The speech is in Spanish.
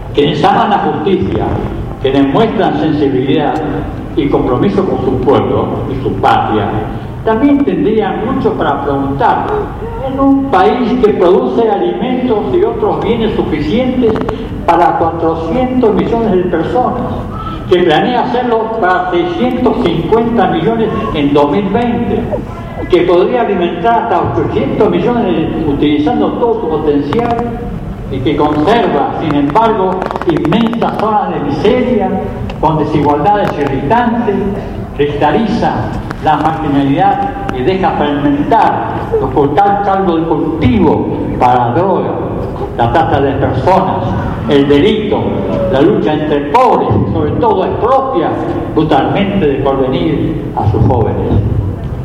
Quienes aman la justicia, quienes muestran sensibilidad y compromiso con su pueblo y su patria, también tendrían mucho para preguntar. En un país que produce alimentos y otros bienes suficientes para 400 millones de personas, que planea hacerlo para 650 millones en 2020, que podría alimentar hasta 800 millones utilizando todo su potencial, y que conserva, sin embargo, inmensas zonas de miseria, con desigualdades irritantes, cristaliza la marginalidad y deja fermentar el caldo de cultivo para la droga, la trata de personas, el delito, la lucha entre pobres y sobre todo expropia brutalmente de porvenir a sus jóvenes.